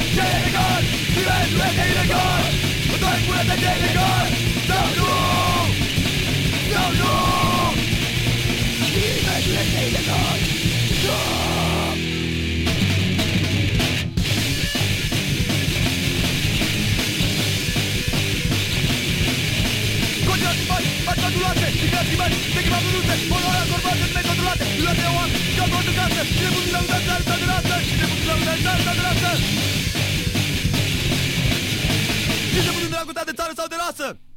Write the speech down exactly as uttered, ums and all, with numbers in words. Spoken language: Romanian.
Ce e legal, nivelul este ilegal. Doi curete de ilegal. Sau nu, sau nu. Nivelul este ilegal. Nu. Continuați bani, bani controlate. Migrați bani, echipă produse. Poluarea corporație necontrolate. Luate de oameni, ca o de casă. Cine pun la udar, dar de rasă. Cine pun la udar, dar de rasă. Cine pun la udar, de țară sau de rasă.